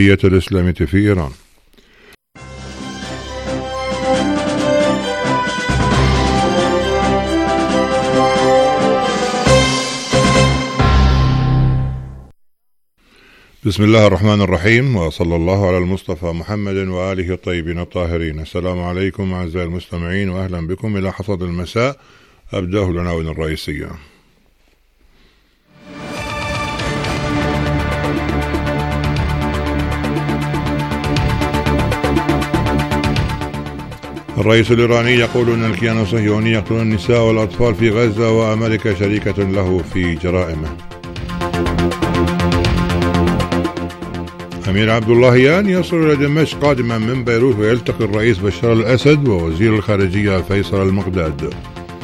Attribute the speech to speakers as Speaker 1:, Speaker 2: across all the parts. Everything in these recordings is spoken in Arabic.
Speaker 1: الإسلامية في إيران. بسم الله الرحمن الرحيم، وصلى الله على المصطفى محمد وآله الطيبين الطاهرين. السلام عليكم أعزائي المستمعين، وأهلا بكم إلى حصاد المساء. أبدأه العناوين الرئيسية. الرئيس الإيراني يقول أن الكيان الصهيوني يقتل النساء والأطفال في غزة، وأمريكا شريكة له في جرائمه. أمير عبد اللهيان يصل إلى دمشق قادما من بيروت، ويلتقي الرئيس بشار الأسد ووزير الخارجية فيصل المقداد.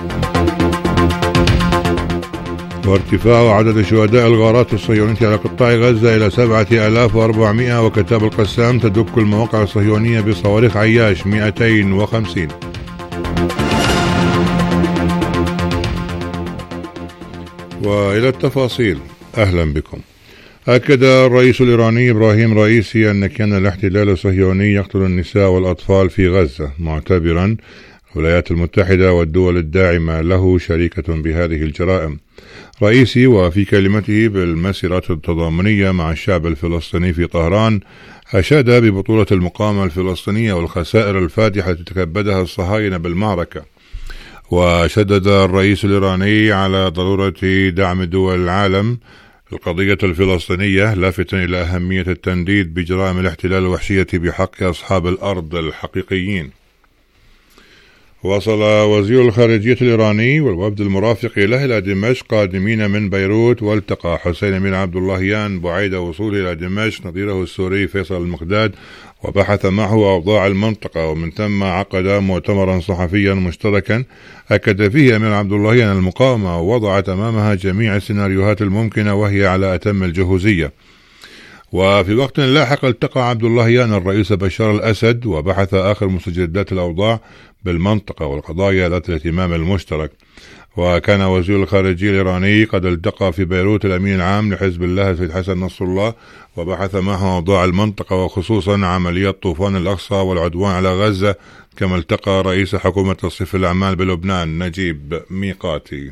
Speaker 1: وارتفاع عدد شهداء الغارات الصهيونية على قطاع غزة إلى 7400، وكتاب القسام تدك المواقع الصهيونية بصواريخ عياش 250. وإلى التفاصيل، أهلا بكم. أكد الرئيس الإيراني إبراهيم رئيسي أن كيان الاحتلال الصهيوني يقتل النساء والأطفال في غزة، معتبرا الولايات المتحدة والدول الداعمة له شريكة بهذه الجرائم. رئيسي وفي كلمته بالمسيرات التضامنية مع الشعب الفلسطيني في طهران أشاد ببطولة المقاومة الفلسطينية والخسائر الفادحة التي تكبدها الصهاينة بالمعركة. وشدد الرئيس الإيراني على ضرورة دعم دول العالم القضية الفلسطينية، لافتا إلى أهمية التنديد بجرائم الاحتلال الوحشية بحق أصحاب الأرض الحقيقيين. وصل وزير الخارجية الإيراني والوفد المرافق له إلى دمشق قادمين من بيروت، والتقى حسين أمير عبد اللهيان بعيد وصوله إلى دمشق نظيره السوري فيصل المقداد، وبحث معه أوضاع المنطقة، ومن ثم عقد مؤتمرا صحفيا مشتركا أكد فيه أمير عبد اللهيان المقاومة، ووضعت أمامها جميع السيناريوهات الممكنة وهي على أتم الجهوزية. وفي وقت لاحق التقى عبد اللهيان الرئيس بشار الأسد، وبحث آخر مستجدات الأوضاع بالمنطقة والقضايا ذات الاهتمام المشترك. وكان وزير الخارجية الإيراني قد التقى في بيروت الأمين العام لحزب الله سيد حسن نصر الله، وبحث معه أوضاع المنطقة وخصوصا عملية طوفان الأقصى والعدوان على غزة، كما التقى رئيس حكومة تصريف الأعمال بلبنان نجيب ميقاتي.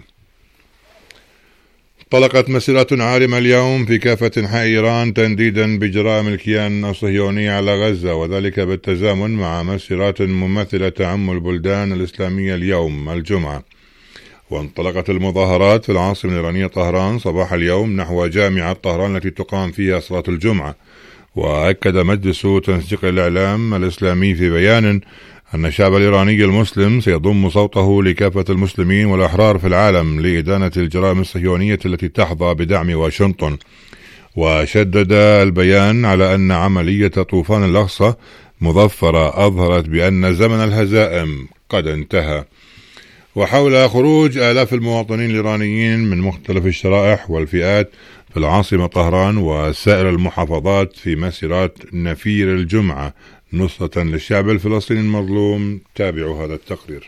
Speaker 1: طلقت مسيرات عارمة اليوم في كافة أنحاء إيران تنديدا بجرائم الكيان الصهيوني على غزة، وذلك بالتزامن مع مسيرات مماثلة تعم البلدان الإسلامية اليوم الجمعة. وانطلقت المظاهرات في العاصمة الإيرانية طهران صباح اليوم نحو جامعة طهران التي تقام فيها صلاة الجمعة. وأكد مجلس تنسيق الإعلام الإسلامي في بيان أن الشعب الإيراني المسلم سيضم صوته لكافة المسلمين والأحرار في العالم لإدانة الجرائم الصهيونية التي تحظى بدعم واشنطن. وشدد البيان على أن عملية طوفان الأقصى مظفرة أظهرت بأن زمن الهزائم قد انتهى. وحول خروج آلاف المواطنين الإيرانيين من مختلف الشرائح والفئات في العاصمة طهران وسائر المحافظات في مسيرات نفير الجمعة نصرة للشعب الفلسطيني المظلوم، تابعوا هذا التقرير.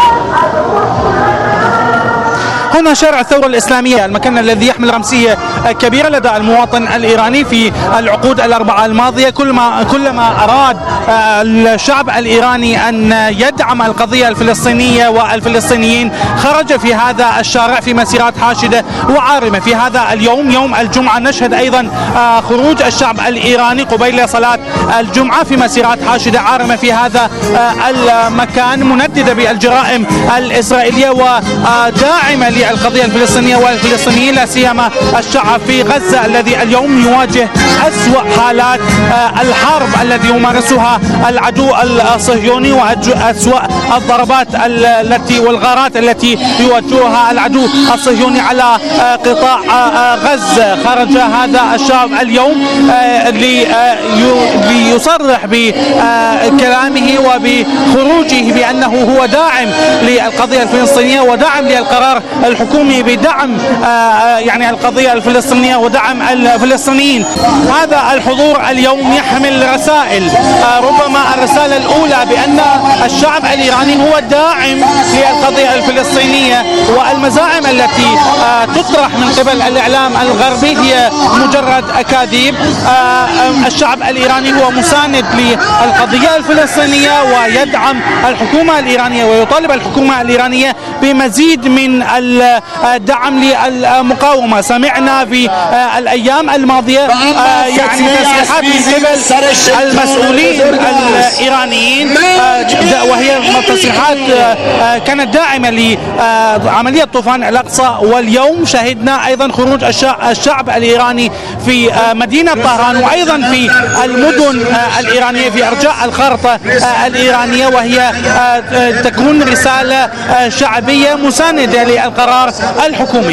Speaker 2: هنا شارع الثورة الإسلامية، المكان الذي يحمل رمزية كبيرة لدى المواطن الإيراني في العقود الأربعة الماضية. كلما أراد الشعب الإيراني أن يدعم القضية الفلسطينية والفلسطينيين خرج في هذا الشارع في مسيرات حاشدة وعارمة. في هذا اليوم، يوم الجمعة، نشهد أيضا خروج الشعب الإيراني قبيل صلاة الجمعة في مسيرات حاشدة عارمة في هذا المكان، منددة بالجرائم الإسرائيلية وداعمة القضية الفلسطينية والفلسطينيين، لا سيما الشعب في غزة الذي اليوم يواجه أسوأ حالات الحرب التي يمارسها العدو الصهيوني وأسوأ الضربات التي والغارات التي يوجهها العدو الصهيوني على قطاع غزة. خرج هذا الشعب اليوم ليصرح بكلامه وبخروجه بأنه هو داعم داعم للقضية الفلسطينية ودعم للقرار الحكومي بدعم يعني القضية الفلسطينية ودعم الفلسطينيين. هذا الحضور اليوم يحمل رسائل، ربما الرسالة الأولى بأن الشعب الإيراني هو داعم للقضية الفلسطينية، والمزاعم التي تطرح من قبل الإعلام الغربي هي مجرد أكاذيب. الشعب الإيراني هو مساند للقضية الفلسطينية ويدعم الحكومة الإيرانية ويطالب الحكومة الإيرانية بمزيد من الدعم للمقاومة. سمعنا في الأيام الماضية يعني تصريحات من قبل المسؤولين الإيرانيين، وهي تصريحات كانت داعمة لعملية طوفان الأقصى. واليوم شهدنا أيضا خروج الشعب الإيراني في مدينة طهران وأيضا في المدن الإيرانية في أرجاء الخارطة الإيرانية، وهي تكون رسالة شعبية مساندة للقرار الحكومي.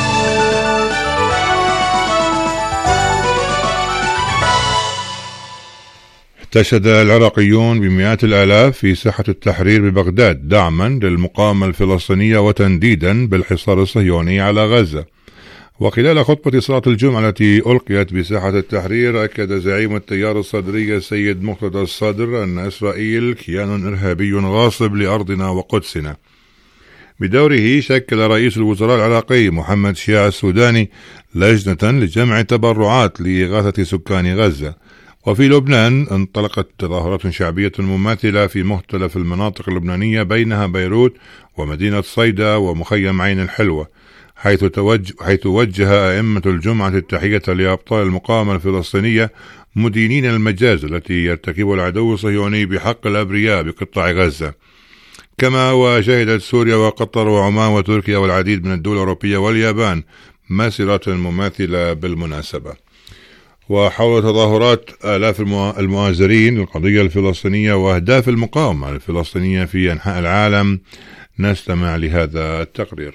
Speaker 1: استشهد العراقيون بمئات الآلاف في ساحة التحرير ببغداد دعما للمقاومة الفلسطينية وتنديدا بالحصار الصهيوني على غزة. وخلال خطبة صلاة الجمعة التي ألقيت بساحة التحرير، أكد زعيم التيار الصدري السيد مقتدى الصدر أن إسرائيل كيان إرهابي غاصب لأرضنا وقدسنا. بدوره شكل رئيس الوزراء العراقي محمد شياع السوداني لجنة لجمع تبرعات لإغاثة سكان غزة. وفي لبنان انطلقت تظاهرات شعبية مماثلة في مختلف المناطق اللبنانية بينها بيروت ومدينة صيدا ومخيم عين الحلوة، حيث وجه أئمة الجمعة التحية لأبطال المقاومة الفلسطينية مدينين المجاز التي يرتكبها العدو الصهيوني بحق الأبرياء بقطاع غزة. كما وشهدت سوريا وقطر وعمان وتركيا والعديد من الدول الأوروبية واليابان مسيرات مماثلة بالمناسبة. وحول تظاهرات آلاف المؤازرين للقضية الفلسطينية وأهداف المقاومة الفلسطينية في أنحاء العالم، نستمع لهذا التقرير.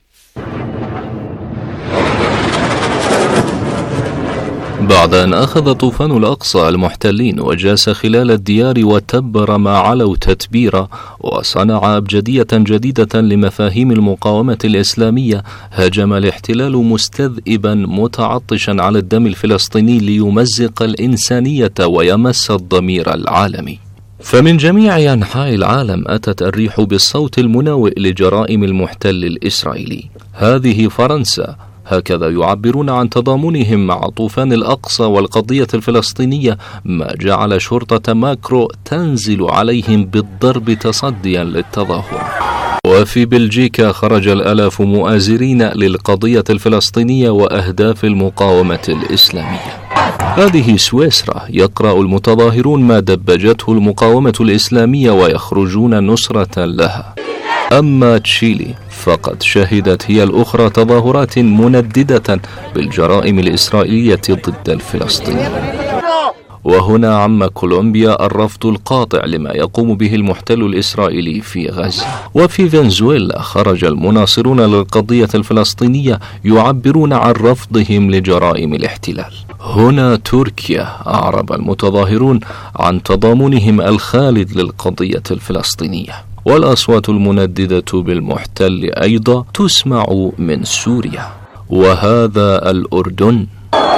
Speaker 3: بعد أن أخذ طوفان الأقصى المحتلين وجاس خلال الديار وتبر ما علوا تتبيرا وصنع أبجدية جديدة لمفاهيم المقاومة الإسلامية، هاجم الاحتلال مستذئبا متعطشا على الدم الفلسطيني ليمزق الإنسانية ويمس الضمير العالمي. فمن جميع أنحاء العالم أتت الريح بالصوت المناوئ لجرائم المحتل الإسرائيلي. هذه فرنسا، هكذا يعبرون عن تضامنهم مع طوفان الأقصى والقضية الفلسطينية، ما جعل شرطة ماكرو تنزل عليهم بالضرب تصديا للتظاهر. وفي بلجيكا خرج الآلاف مؤازرين للقضية الفلسطينية وأهداف المقاومة الإسلامية. هذه سويسرا، يقرأ المتظاهرون ما دبجته المقاومة الإسلامية ويخرجون نصرة لها. أما تشيلي فقد شهدت هي الأخرى تظاهرات منددة بالجرائم الإسرائيلية ضد الفلسطينيين. وهنا عم كولومبيا الرفض القاطع لما يقوم به المحتل الإسرائيلي في غزة. وفي فنزويلا خرج المناصرون للقضية الفلسطينية يعبرون عن رفضهم لجرائم الاحتلال. هنا تركيا أعرب المتظاهرون عن تضامنهم الخالد للقضية الفلسطينية. والأصوات المنددة بالمحتل أيضا تسمع من سوريا. وهذا الأردن.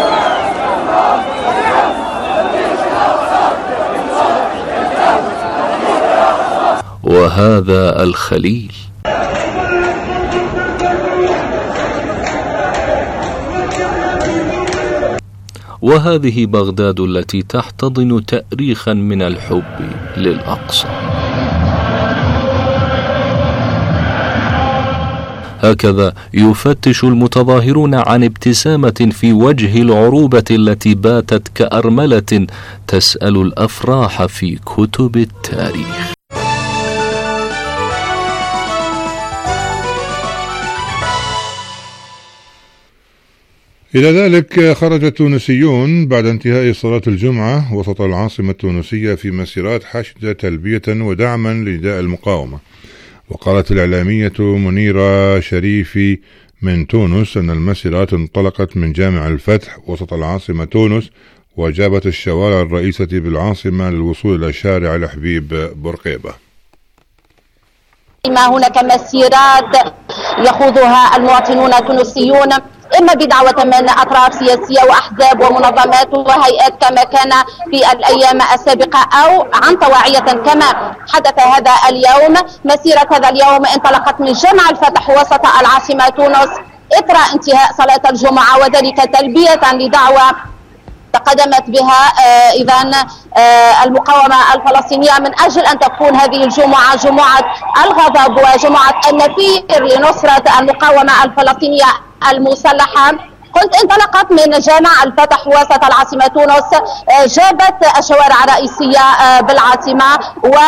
Speaker 3: وهذا الخليل. وهذه بغداد التي تحتضن تأريخا من الحب للأقصى. هكذا يفتش المتظاهرون عن ابتسامة في وجه العروبة التي باتت كأرملة تسأل الأفراح في كتب التاريخ.
Speaker 1: إلى ذلك خرج التونسيون بعد انتهاء صلاة الجمعة وسط العاصمة التونسية في مسيرات حشد تلبية ودعما لنداء المقاومة. وقالت الإعلامية منيرة شريفي من تونس أن المسيرات انطلقت من جامع الفتح وسط العاصمة تونس وجابت الشوارع الرئيسة بالعاصمة للوصول إلى شارع الحبيب بورقيبة.
Speaker 4: هناك مسيرات يخوضها المواطنون التونسيون إما بدعوة من أطراف سياسية وأحزاب ومنظمات وهيئات كما كان في الأيام السابقة أو عن طواعية كما حدث هذا اليوم. مسيرة هذا اليوم انطلقت من جامع الفتح وسط العاصمة تونس إثر انتهاء صلاة الجمعة، وذلك تلبية لدعوة تقدمت بها إذن المقاومة الفلسطينية من أجل أن تكون هذه الجمعة جمعة الغضب وجمعة النفير لنصرة المقاومة الفلسطينية المسلحة. قلت انطلقت من جامع الفتح وسط العاصمة تونس، جابت الشوارع الرئيسية بالعاصمة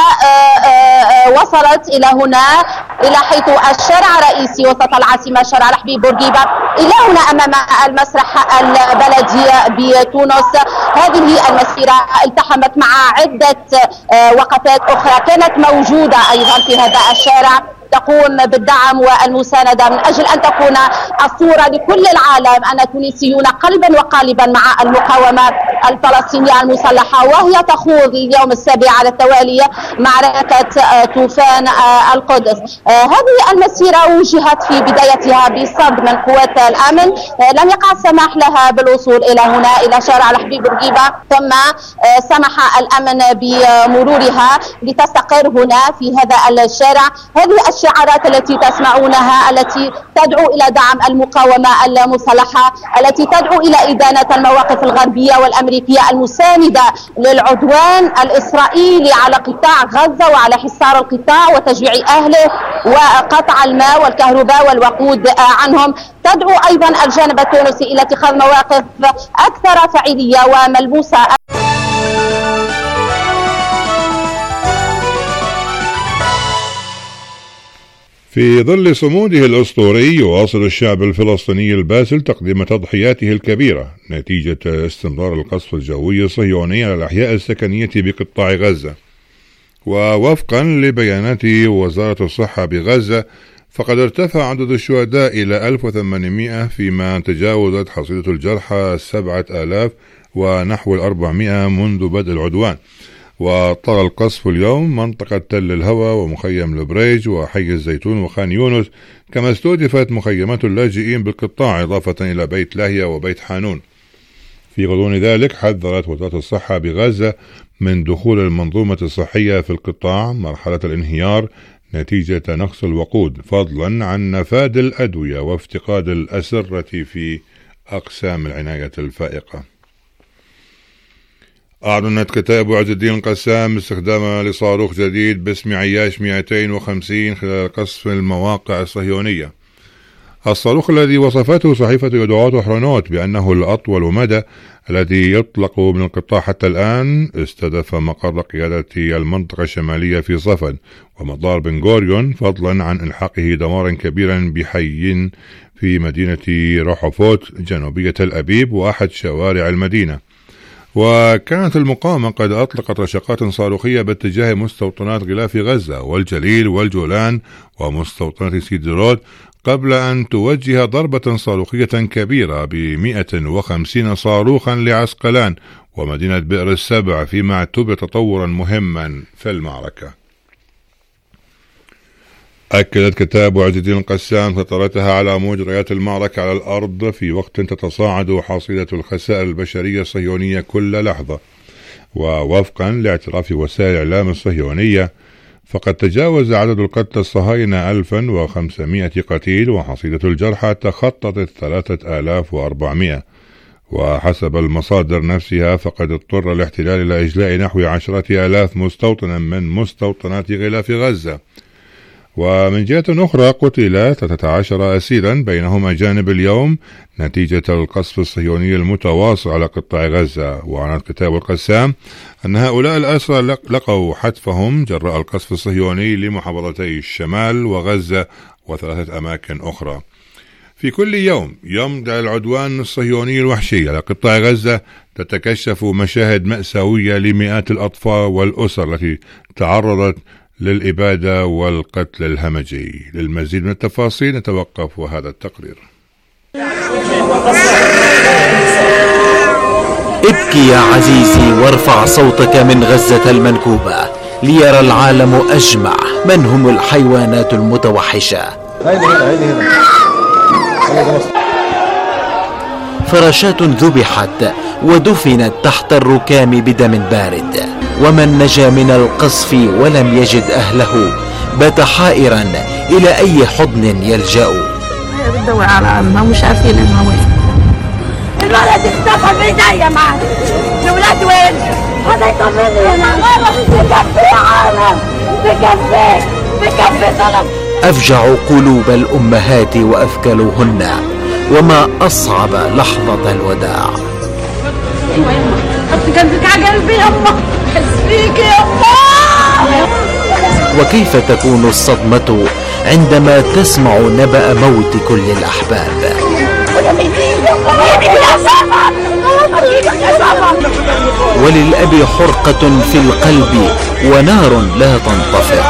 Speaker 4: ووصلت إلى هنا إلى حيث الشارع الرئيسي وسط العاصمة شارع الحبيب بورقيبة إلى هنا أمام المسرح البلدي بتونس. هذه المسيرة التحمت مع عدة وقفات أخرى كانت موجودة أيضا في هذا الشارع تقوم بالدعم والمساندة من أجل أن تكون الصورة لكل العالم أن التونسيون قلبا وقالبا مع المقاومة الفلسطينية المسلحة، وهي تخوض اليوم السابع على التوالي معركة طوفان القدس. هذه المسيرة وجهت في بدايتها بصد من قوات الأمن، لم يقع السماح لها بالوصول إلى هنا إلى شارع الحبيب بورقيبة، ثم سمح الأمن بمرورها لتستقر هنا في هذا الشارع. هذه الشعارات التي تسمعونها التي تدعو إلى دعم المقاومة المسلحة، التي تدعو إلى إدانة المواقف الغربية والأمريكية المساندة للعدوان الإسرائيلي على قطاع غزة وعلى حصار القطاع وتجويع أهله وقطع الماء والكهرباء والوقود عنهم. تدعو أيضا الجانب التونسي إلى اتخاذ مواقف أكثر فعالية وملموسة.
Speaker 1: في ظل صموده الأسطوري يواصل الشعب الفلسطيني الباسل تقديم تضحياته الكبيرة نتيجة استمرار القصف الجوي الصهيوني على الأحياء السكنية بقطاع غزة. ووفقا لبيانات وزارة الصحة بغزة فقد ارتفع عدد الشهداء إلى 1800 فيما تجاوزت حصيلة الجرحى 7000 ونحو 400 منذ بدء العدوان. وطال القصف اليوم منطقة تل الهوى ومخيم البريج وحي الزيتون وخان يونس، كما استهدفت مخيمات اللاجئين بالقطاع إضافة إلى بيت لاهيا وبيت حانون. في غضون ذلك حذرت وزارة الصحة بغزة من دخول المنظومة الصحية في القطاع مرحلة الانهيار نتيجة نقص الوقود، فضلا عن نفاذ الأدوية وافتقاد الأسرة في أقسام العناية الفائقة. أعلنت كتائب عز الدين القسام استخدامها لصاروخ جديد باسم عياش 250 خلال قصف المواقع الصهيونية. الصاروخ الذي وصفته صحيفة يدعوات وحرونوت بأنه الأطول مدى الذي يطلق من القطاع حتى الآن استهدف مقر قيادة المنطقة الشمالية في صفد ومطار بن غوريون، فضلا عن إلحاقه دمارا كبيرا بحي في مدينة روحوفوت جنوبية تل أبيب وأحد شوارع المدينة. وكانت المقاومة قد أطلقت رشقات صاروخية باتجاه مستوطنات غلاف غزة والجليل والجولان ومستوطنة سيدرود قبل أن توجه ضربة صاروخية كبيرة ب150 صاروخا لعسقلان ومدينة بئر السبع، فيما اعتبر تطورا مهما في المعركة. أكدت كتائب عز الدين القسام سيطرتها على مجريات المعركة على الأرض في وقت تتصاعد حصيلة الخسائر البشرية الصهيونية كل لحظة. ووفقا لاعتراف وسائل الإعلام الصهيونية فقد تجاوز عدد القتلى الصهاينة 1500 قتيل وحصيلة الجرحى تخطت 3400. وحسب المصادر نفسها فقد اضطر الاحتلال إلى إجلاء نحو 10,000 مستوطنا من مستوطنات غلاف غزة. ومن جهة أخرى قتل 13 أسيرا بينهم أجانب اليوم نتيجة القصف الصهيوني المتواصل على قطاع غزة. وأعلنت كتائب القسام أن هؤلاء الأسرى لقوا حتفهم جراء القصف الصهيوني لمحافظتي الشمال وغزة وثلاثة أماكن أخرى. في كل يوم يمضي العدوان الصهيوني الوحشي على قطاع غزة تتكشف مشاهد مأساوية لمئات الأطفال والأسر التي تعرضت للإبادة والقتل الهمجي. للمزيد من التفاصيل نتوقف وهذا التقرير.
Speaker 5: ابكي يا عزيزي وارفع صوتك من غزة المنكوبة، ليرى العالم أجمع من هم الحيوانات المتوحشة. فراشات ذبحت ودفنت تحت الركام بدم بارد، ومن نجا من القصف ولم يجد أهله بات حائرا إلى أي حضن يلجأ.
Speaker 6: بتدور على عمها مش عارفين انها وين. الولد اختفى بايديا معي. الولاد وين؟ هذا يطمني انا. بكفي يا عالم، بكفي طلب.
Speaker 5: أفجع قلوب الأمهات وأثكلهن، وما أصعب لحظة الوداع.
Speaker 6: ايوه يما، حط قلبك على قلبي يما، احس فيك يما.
Speaker 5: وكيف تكون الصدمة عندما تسمع نبأ موت كل الأحباب؟ وللأب حرقة في القلب ونار لا تنطفئ.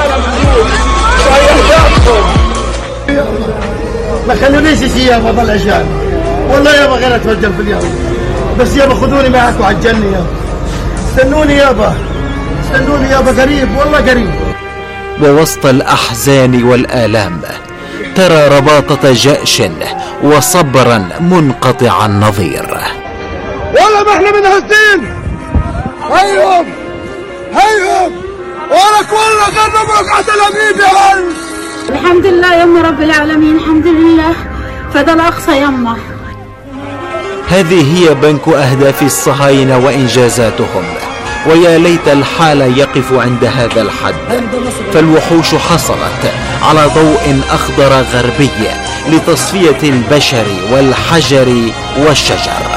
Speaker 7: ما خلونيش يابا ضل عشان، والله يابا غير اتوجه في اليوم، بس يابا خذوني معكم على الجنة يابا، استنوني يابا، استنوني يابا قريب، والله قريب.
Speaker 5: ووسط الأحزان والآلام ترى رباطة جأش وصبرا منقطع النظير.
Speaker 7: والله ما احنا منهزين، هيهم ولك والله غير نبرك على تلاميذ يا ولد.
Speaker 6: الحمد لله يما رب العالمين، الحمد لله فدا الأقصى يما.
Speaker 5: هذه هي بنك أهداف الصهاينة وإنجازاتهم، ويا ليت الحال يقف عند هذا الحد، فالوحوش حصلت على ضوء أخضر غربي لتصفية البشر والحجر والشجر.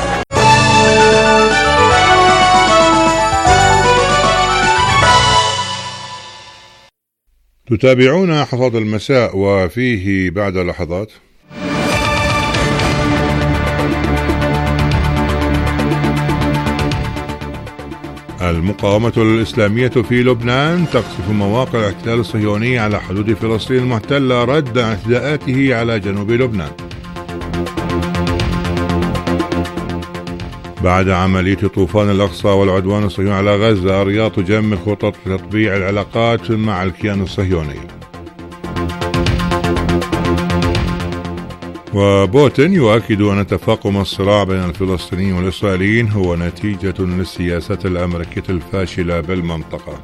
Speaker 1: تتابعون حصاد المساء، وفيه بعد لحظات المقاومة الإسلامية في لبنان تقصف مواقع الاحتلال الصهيوني على حدود فلسطين المحتلة رد اعتداءاته على جنوب لبنان. بعد عملية طوفان الأقصى والعدوان الصهيوني على غزة، الرياض تجمد خطط لتطبيع العلاقات مع الكيان الصهيوني. وبوتين يؤكد أن تفاقم الصراع بين الفلسطينيين والإسرائيليين هو نتيجة للسياسات الأمريكية الفاشلة بالمنطقة.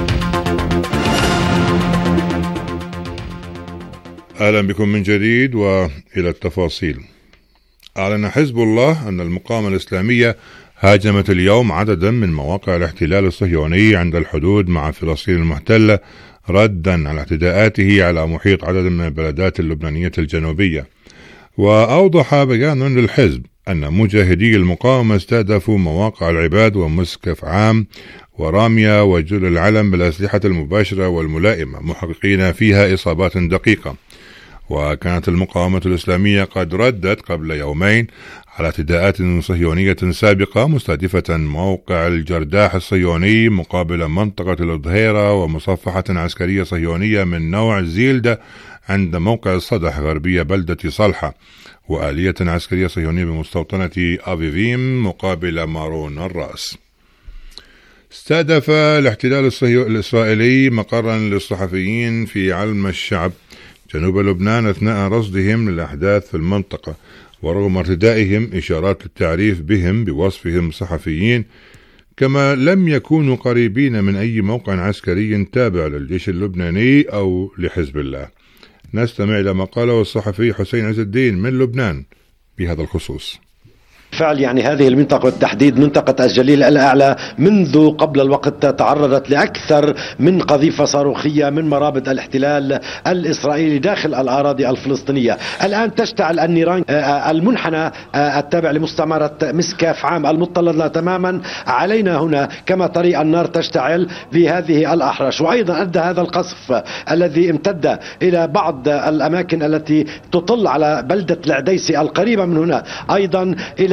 Speaker 1: أهلا بكم من جديد وإلى التفاصيل. أعلن حزب الله أن المقاومة الإسلامية هاجمت اليوم عددا من مواقع الاحتلال الصهيوني عند الحدود مع فلسطين المحتلة ردا على اعتداءاته على محيط عدد من البلدات اللبنانية الجنوبية. وأوضح بيان للحزب أن مجاهدي المقاومة استهدفوا مواقع العباد ومسكف عام ورامية وجل العلم بالأسلحة المباشرة والملائمة، محققين فيها إصابات دقيقة. وكانت المقاومة الإسلامية قد ردت قبل يومين على اعتداءات صهيونية سابقة مستهدفة موقع الجرداح الصهيوني مقابل منطقة الظهيرة، ومصفحة عسكرية صهيونية من نوع زيلدة عند موقع الصدح غربية بلدة صلحة، وآلية عسكرية صهيونية بمستوطنة أبيفيم مقابل مارون الرأس. استهدف الاحتلال الإسرائيلي مقرا للصحفيين في علم الشعب جنوب لبنان أثناء رصدهم للأحداث في المنطقة، ورغم ارتدائهم إشارات للتعريف بهم بوصفهم صحفيين، كما لم يكونوا قريبين من أي موقع عسكري تابع للجيش اللبناني أو لحزب الله. نستمع إلى ما قاله الصحفي حسين عز الدين من لبنان بهذا الخصوص.
Speaker 8: بالفعل يعني هذه المنطقة بالتحديد منطقة الجليل الأعلى منذ قبل الوقت تعرضت لأكثر من قذيفة صاروخية من مرابط الاحتلال الإسرائيلي داخل الأراضي الفلسطينية. الآن تشتعل النيران. المنحنى التابع لمستعمرة مسكاف عام المطلة تماما علينا هنا كما ترى النار تشتعل بهذه الأحرش. وأيضا أدى هذا القصف الذي امتد إلى بعض الأماكن التي تطل على بلدة العديسي القريبة من هنا، أيضا إلى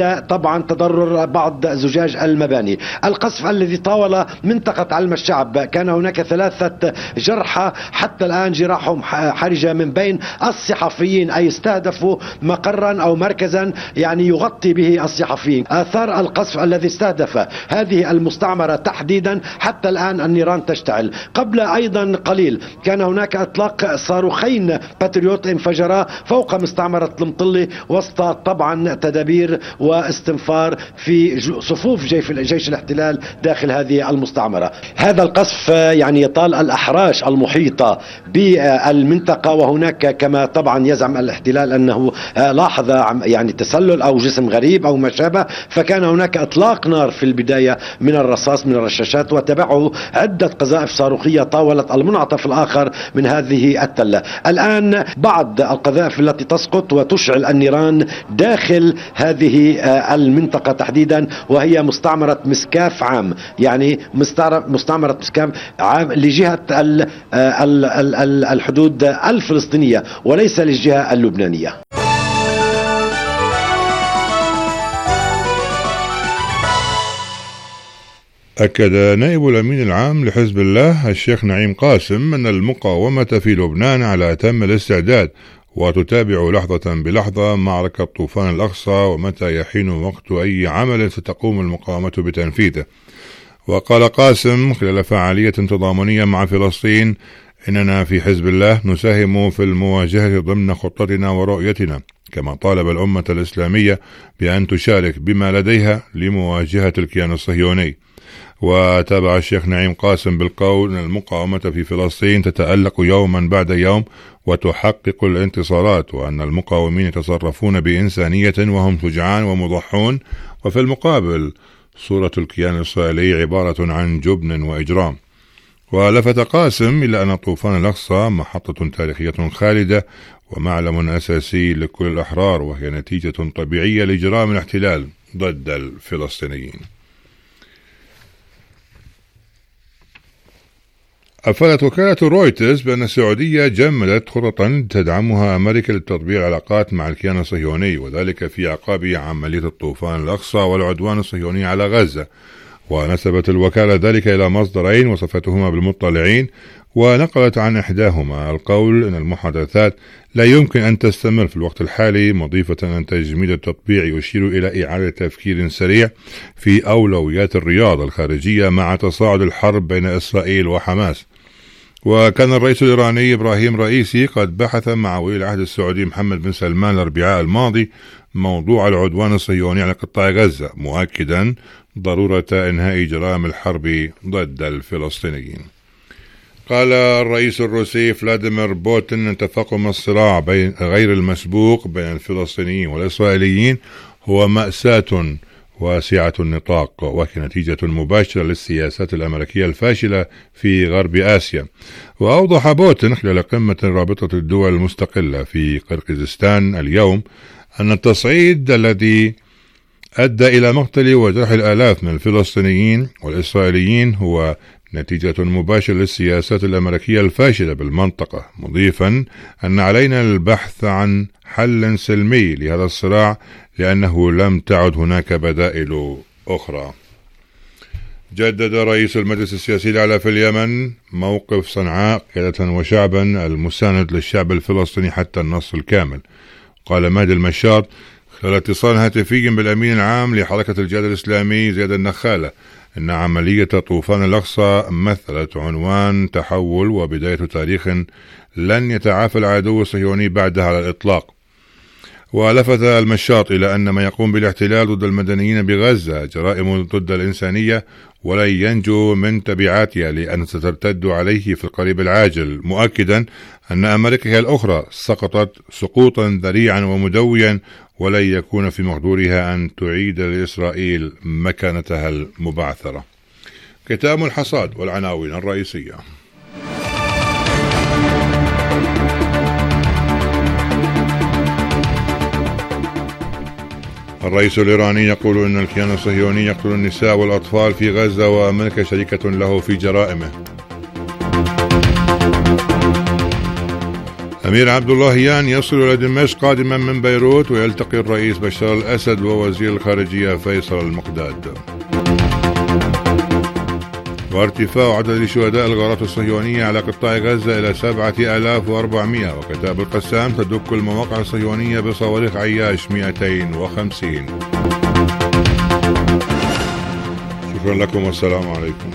Speaker 8: وطبعا تضرر بعض زجاج المباني. القصف الذي طاول منطقة علم الشعب كان هناك 3 جرحى حتى الآن جراحهم حرجة من بين الصحفيين، أي استهدفوا مقرا أو مركزا يعني يغطي به الصحفيين. آثار القصف الذي استهدف هذه المستعمرة تحديدا حتى الآن النيران تشتعل. قبل أيضا قليل كان هناك إطلاق صاروخين باتريوت انفجرا فوق مستعمرة المطلي وسط طبعا تدابير واستنفار في صفوف جيش الاحتلال داخل هذه المستعمرة. هذا القصف يعني يطال الأحراش المحيطة بالمنطقة، وهناك كما طبعا يزعم الاحتلال أنه لاحظ يعني تسلل أو جسم غريب أو ما شابه، فكان هناك إطلاق نار في البداية من الرصاص من الرشاشات وتبعه عدة قذائف صاروخية طاولت المنعطف الآخر من هذه التلة. الآن بعض القذائف التي تسقط وتشعل النيران داخل هذه المنطقة تحديدا، وهي مستعمرة مسكاف عام، يعني مستعمرة مسكاف عام لجهة الحدود الفلسطينية وليس للجهة اللبنانية.
Speaker 1: أكد نائب الأمين العام لحزب الله الشيخ نعيم قاسم أن المقاومة في لبنان على أتم الاستعداد وتتابع لحظة بلحظة معركة طوفان الأقصى ومتى يحين وقت أي عمل ستقوم المقاومة بتنفيذه. وقال قاسم خلال فعالية تضامنية مع فلسطين: إننا في حزب الله نساهم في المواجهة ضمن خطتنا ورؤيتنا، كما طالب الأمة الإسلامية بأن تشارك بما لديها لمواجهة الكيان الصهيوني. وتابع الشيخ نعيم قاسم بالقول أن المقاومة في فلسطين تتألق يوما بعد يوم وتحقق الانتصارات، وأن المقاومين يتصرفون بإنسانية وهم شجعان ومضحون، وفي المقابل صورة الكيان الإسرائيلي عبارة عن جبن وإجرام. ولفت قاسم إلى أن طوفان الأقصى محطة تاريخية خالدة ومعلم أساسي لكل الأحرار، وهي نتيجة طبيعية لجرائم الاحتلال ضد الفلسطينيين. أفادت وكالة رويترز بأن السعودية جمدت خططا تدعمها أمريكا لتطبيع العلاقات مع الكيان الصهيوني، وذلك في أعقاب عملية الطوفان الأقصى والعدوان الصهيوني على غزة. ونسبت الوكالة ذلك إلى مصدرين وصفتهما بالمطلعين، ونقلت عن إحداهما القول أن المحادثات لا يمكن أن تستمر في الوقت الحالي، مضيفة أن تجميد التطبيع يشير إلى إعادة تفكير سريع في أولويات الرياضة الخارجية مع تصاعد الحرب بين إسرائيل وحماس. وكان الرئيس الإيراني إبراهيم رئيسي قد بحث مع ولي العهد السعودي محمد بن سلمان الأربعاء الماضي موضوع العدوان الصهيوني على قطاع غزة، مؤكدا ضرورة إنهاء جرائم الحرب ضد الفلسطينيين. قال الرئيس الروسي فلاديمير بوتين أن تفاقم الصراع غير المسبوق بين الفلسطينيين والإسرائيليين هو مأساة واسعة النطاق، وهي نتيجة مباشرة للسياسات الأمريكية الفاشلة في غرب آسيا. وأوضح بوتين خلال قمة رابطة الدول المستقلة في قرقيزستان اليوم أن التصعيد الذي أدى إلى مقتل وجرح الآلاف من الفلسطينيين والإسرائيليين هو نتيجة مباشرة للسياسات الأمريكية الفاشلة بالمنطقة، مضيفا أن علينا البحث عن حل سلمي لهذا الصراع لأنه لم تعد هناك بدائل أخرى. جدد رئيس المجلس السياسي الأعلى في اليمن موقف صنعاء قيادة وشعبا المساند للشعب الفلسطيني حتى النصر الكامل. قال مهدي المشاط خلال اتصال هاتفي بالأمين العام لحركة الجهاد الإسلامي زياد النخالة إن عملية طوفان الأقصى مثلت عنوان تحول وبداية تاريخ لن يتعافى العدو الصهيوني بعدها على الإطلاق. ولفت المشاط إلى أن ما يقوم بالاحتلال ضد المدنيين بغزة جرائم ضد الإنسانية ولن ينجو من تبعاتها لأن سترتد عليه في القريب العاجل، مؤكدا أن أمريكا الأخرى سقطت سقوطا ذريعا ومدويا ولن يكون في مقدورها أن تعيد لإسرائيل مكانتها المبعثرة. ختام الحصاد والعناوين الرئيسية. الرئيس الإيراني يقول إن الكيان الصهيوني يقتل النساء والأطفال في غزة وأمريكا شريكة له في جرائمه. أمير عبد اللهيان يصل إلى دمشق قادما من بيروت، ويلتقي الرئيس بشار الأسد ووزير الخارجية فيصل المقداد. وارتفاع عدد شهداء الغارات الصهيونية على قطاع غزة إلى 7400، وكتائب القسام تدك المواقع الصهيونية بصواريخ عياش 250. شكرا لكم والسلام عليكم.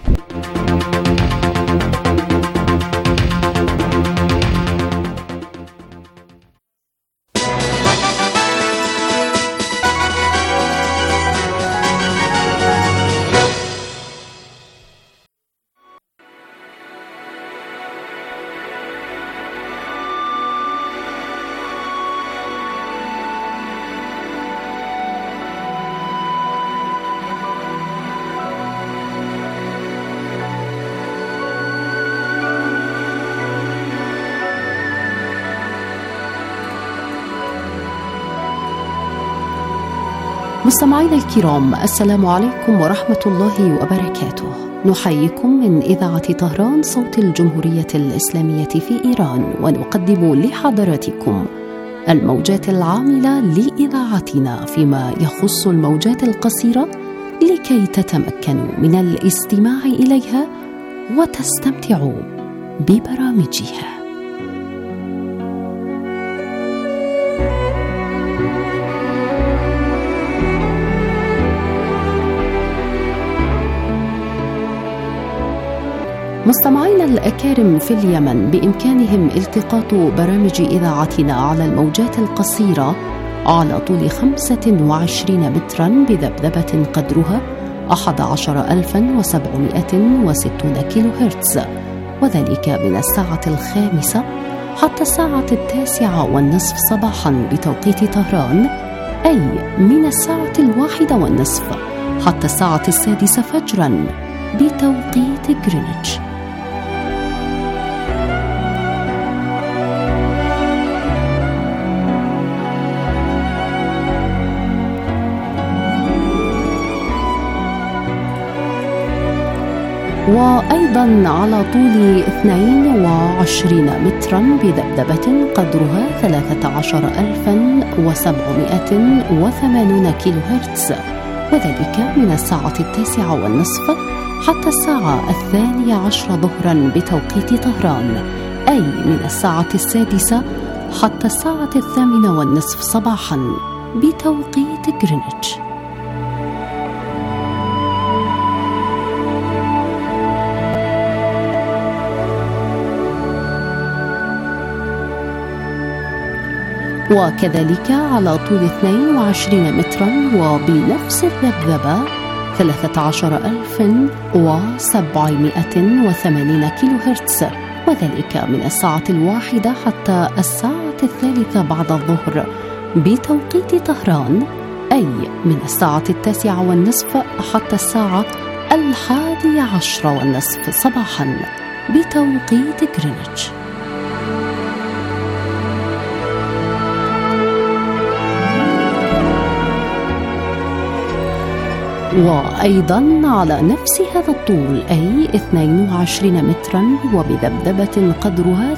Speaker 9: مستمعينا الكرام، السلام عليكم ورحمة الله وبركاته. نحييكم من إذاعة طهران صوت الجمهورية الإسلامية في إيران، ونقدم لحضراتكم الموجات العاملة لإذاعتنا فيما يخص الموجات القصيرة، لكي تتمكنوا من الاستماع إليها وتستمتعوا ببرامجها. مستمعينا الأكارم في اليمن، بإمكانهم التقاط برامج إذاعتنا على الموجات القصيرة على طول 25 مترا بذبذبة قدرها 11760 كيلو هرتز، وذلك من الساعة 5 حتى الساعة 9:30 صباحا بتوقيت طهران، أي من الساعة 1:30 حتى الساعة 6 فجرا بتوقيت غرينتش. وأيضا على طول 22 مترا بذبذبة قدرها 13780 كيلو هرتز، وذلك من الساعة 9:30 حتى الساعة 12 ظهرا بتوقيت طهران، أي من الساعة 6 حتى الساعة 8:30 صباحا بتوقيت غرينتش. وكذلك على طول 22 مترا وبنفس الذبذبة 13780 كيلو هرتز، وذلك من الساعة 1 حتى الساعة 3 بعد الظهر بتوقيت طهران، أي من الساعة 9:30 حتى الساعة 11:30 صباحا بتوقيت غرينتش. وأيضا على نفس هذا الطول، أي 22 مترا وبذبذبة قدرها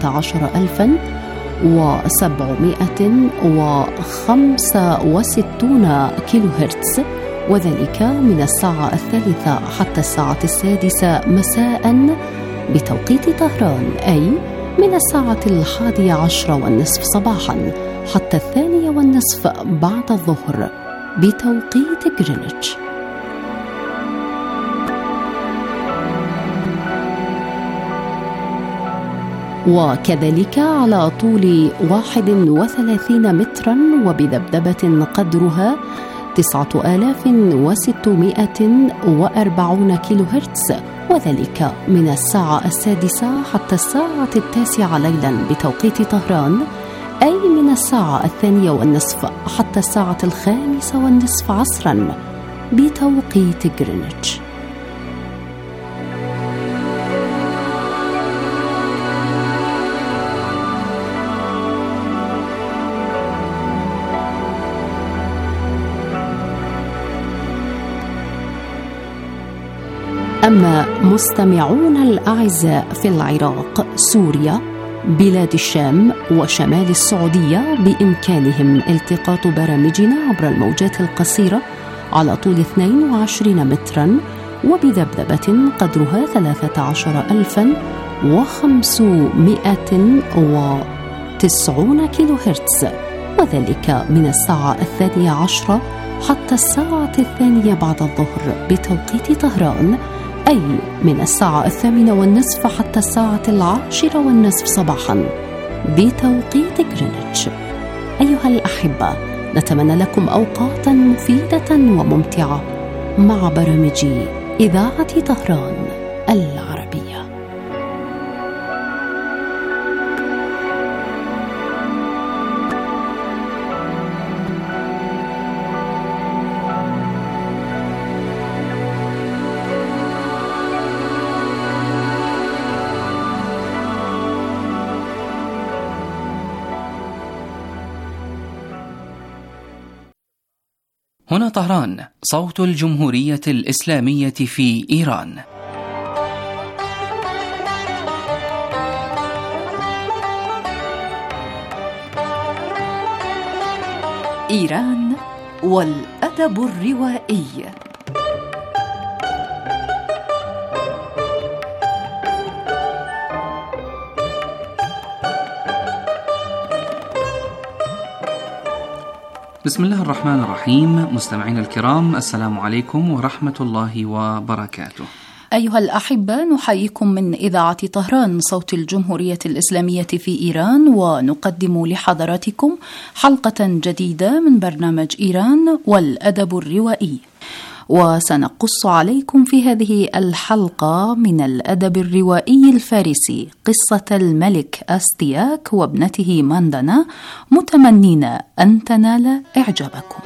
Speaker 9: 13765 كيلو هرتز، وذلك من الساعة 3 حتى الساعة 6 مساء بتوقيت طهران، أي من الساعة 11:30 صباحا حتى 2:30 بعد الظهر بتوقيت غرينتش. وكذلك على طول 31 مترا وبذبذبة قدرها 9640 كيلو هرتز، وذلك من الساعة 6 حتى الساعة 9 ليلا بتوقيت طهران، أي من الساعة 2:30 حتى الساعة 5:30 عصرا بتوقيت غرينتش. أما مستمعون الأعزاء في العراق، سوريا، بلاد الشام وشمال السعودية بإمكانهم التقاط برامجنا عبر الموجات القصيرة على طول 22 متراً وبذبذبة قدرها 13590 كيلو هرتز، وذلك من الساعة 12 حتى الساعة 2 بعد الظهر بتوقيت طهران، أي من الساعة 8:30 حتى الساعة 10:30 صباحا بتوقيت غرينتش. أيها الأحبة، نتمنى لكم أوقاتا مفيدة وممتعة مع برامج إذاعة طهران العربية.
Speaker 10: هنا طهران، صوت الجمهورية الإسلامية في إيران.
Speaker 9: إيران والأدب الروائي.
Speaker 10: بسم الله الرحمن الرحيم. مستمعينا الكرام، السلام عليكم ورحمة الله وبركاته.
Speaker 9: أيها الأحبة، نحييكم من إذاعة طهران صوت الجمهورية الإسلامية في إيران، ونقدم لحضراتكم حلقة جديدة من برنامج إيران والأدب الروائي. وسنقص عليكم في هذه الحلقة من الأدب الروائي الفارسي قصة الملك أستياك وابنته ماندانا، متمنين أن تنال إعجابكم.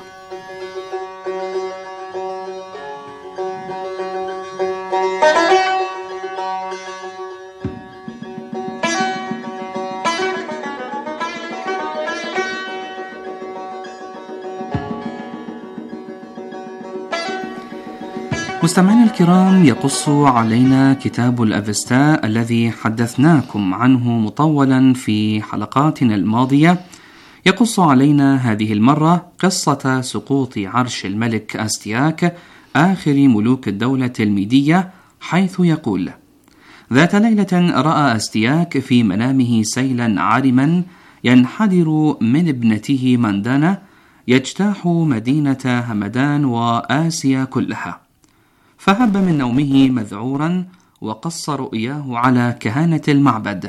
Speaker 10: مستمعينا الكرام، يقص علينا كتاب الأفستا الذي حدثناكم عنه مطولا في حلقاتنا الماضية، يقص علينا هذه المرة قصة سقوط عرش الملك أستياك آخر ملوك الدولة الميدية، حيث يقول: ذات ليلة رأى أستياك في منامه سيلا عارما ينحدر من ابنته ماندانا يجتاح مدينة همدان وآسيا كلها، فهب من نومه مذعورا وقص رؤياه على كهنة المعبد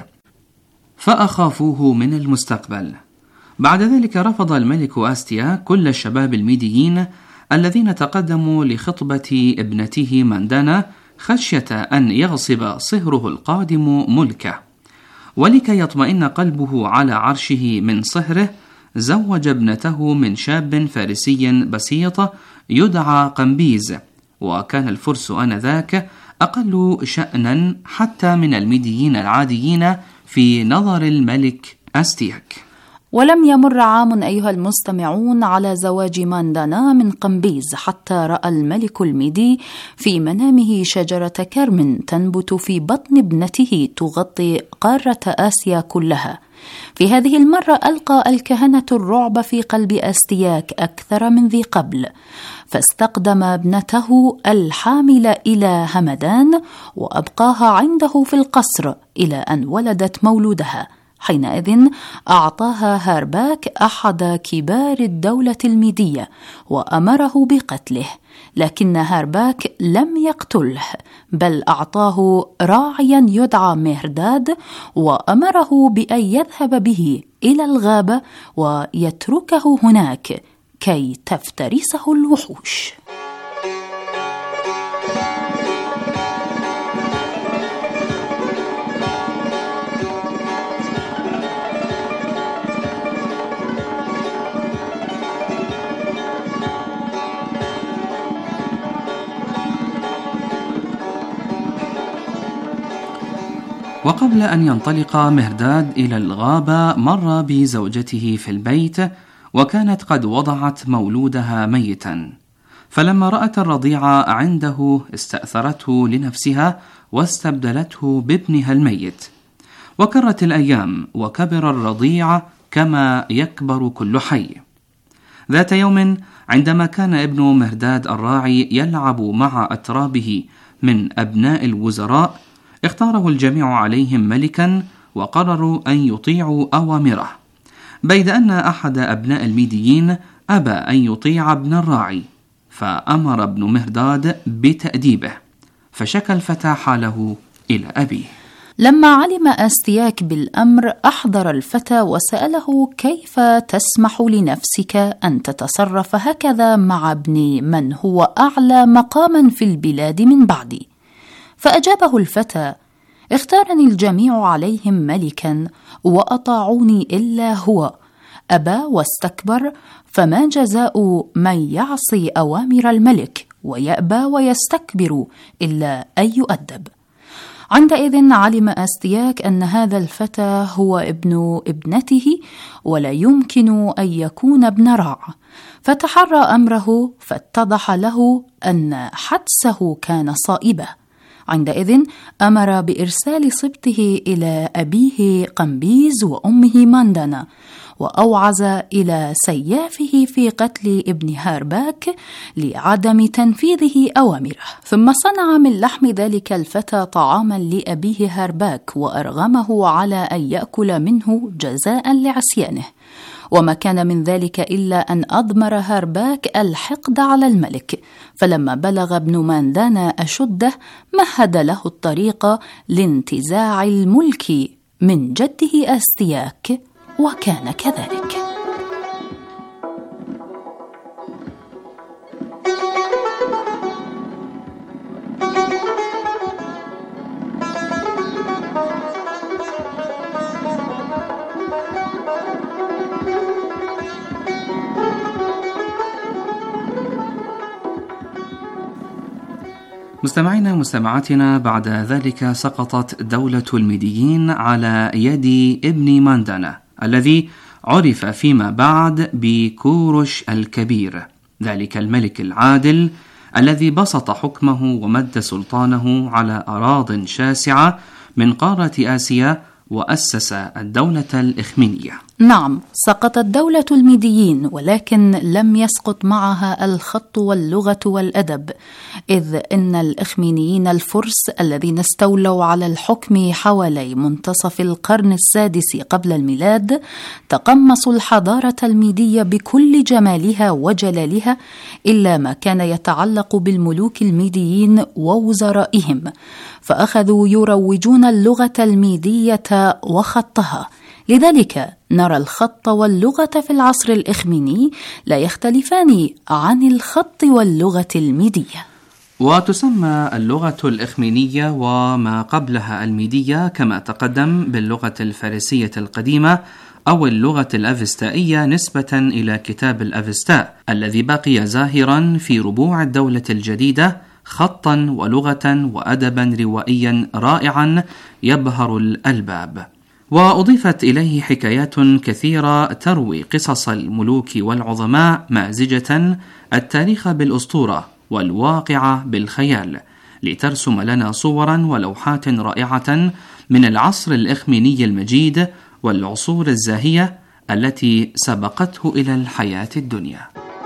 Speaker 10: فأخافوه من المستقبل. بعد ذلك رفض الملك أستياك كل الشباب الميديين الذين تقدموا لخطبة ابنته ماندانا خشية أن يغصب صهره القادم ملكه، ولكي يطمئن قلبه على عرشه من صهره زوج ابنته من شاب فارسي بسيط يدعى قمبيز، وكان الفرس آنذاك أقل شأنا حتى من الميديين العاديين في نظر الملك أستياك.
Speaker 9: ولم يمر عام أيها المستمعون على زواج ماندانا من قمبيز حتى رأى الملك الميدي في منامه شجرة كرم تنبت في بطن ابنته تغطي قارة آسيا كلها. في هذه المرة ألقى الكهنة الرعب في قلب أستياك أكثر من ذي قبل، فاستقدم ابنته الحامل إلى همدان وأبقاها عنده في القصر إلى أن ولدت مولودها. حينئذ أعطاها هارباك أحد كبار الدولة الميدية وأمره بقتله، لكن هارباك لم يقتله، بل أعطاه راعيا يدعى مهرداد وأمره بأن يذهب به إلى الغابة ويتركه هناك كي تفترسه الوحوش.
Speaker 10: وقبل أن ينطلق مهرداد إلى الغابة مر بزوجته في البيت، وكانت قد وضعت مولودها ميتا، فلما رأت الرضيع عنده استأثرته لنفسها واستبدلته بابنها الميت. وكرت الأيام وكبر الرضيع كما يكبر كل حي. ذات يوم عندما كان ابن مهرداد الراعي يلعب مع أترابه من أبناء الوزراء، اختاره الجميع عليهم ملكا وقرروا أن يطيعوا أوامره، بيد أن أحد أبناء الميديين أبى أن يطيع ابن الراعي، فأمر ابن مهرداد بتأديبه، فشكى الفتى حاله إلى أبيه.
Speaker 9: لما علم أستياك بالأمر أحضر الفتى وسأله: كيف تسمح لنفسك أن تتصرف هكذا مع ابن من هو أعلى مقاما في البلاد من بعدي؟ فأجابه الفتى: اختارني الجميع عليهم ملكا وأطاعوني إلا هو، أبى واستكبر، فما جزاء من يعصي أوامر الملك ويأبى ويستكبر إلا أن يؤدب. عندئذ علم أستياك أن هذا الفتى هو ابن ابنته ولا يمكن أن يكون ابن رع، فتحرى أمره فاتضح له أن حدسه كان صائبة. عندئذ أمر بإرسال صبته إلى أبيه قمبيز وأمه ماندانا، وأوعز إلى سيافه في قتل ابن هارباك لعدم تنفيذه أوامره، ثم صنع من لحم ذلك الفتى طعاما لأبيه هارباك وأرغمه على أن يأكل منه جزاء لعصيانه، وما كان من ذلك إلا أن أضمر هارباك الحقد على الملك، فلما بلغ ابن ماندانا أشده مهد له الطريق لانتزاع الملك من جده أستياك، وكان كذلك.
Speaker 10: مستمعينا مستمعاتنا، بعد ذلك سقطت دولة الميديين على يد ابن ماندانا الذي عرف فيما بعد بكورش الكبير، ذلك الملك العادل الذي بسط حكمه ومد سلطانه على أراضٍ شاسعة من قارة آسيا، وأسس الدولة الإخمينية.
Speaker 9: نعم، سقطت دولة الميديين، ولكن لم يسقط معها الخط واللغة والأدب، إذ إن الإخمينيين الفرس الذين استولوا على الحكم حوالي منتصف القرن السادس قبل الميلاد تقمصوا الحضارة الميدية بكل جمالها وجلالها، إلا ما كان يتعلق بالملوك الميديين ووزرائهم، فأخذوا يروجون اللغة الميدية وخطها. لذلك نرى الخط واللغة في العصر الإخميني لا يختلفان عن الخط واللغة الميدية.
Speaker 10: وتسمى اللغة الإخمينية وما قبلها الميدية كما تقدم باللغة الفارسية القديمة أو اللغة الأفستائية نسبة إلى كتاب الأفستاء الذي بقي زاهرا في ربوع الدولة الجديدة، خطا ولغة وأدبا روائيا رائعا يبهر الألباب. وأضيفت إليه حكايات كثيرة تروي قصص الملوك والعظماء مازجة التاريخ بالأسطورة والواقع بالخيال، لترسم لنا صورا ولوحات رائعة من العصر الإخميني المجيد والعصور الزاهية التي سبقته إلى الحياة الدنيا.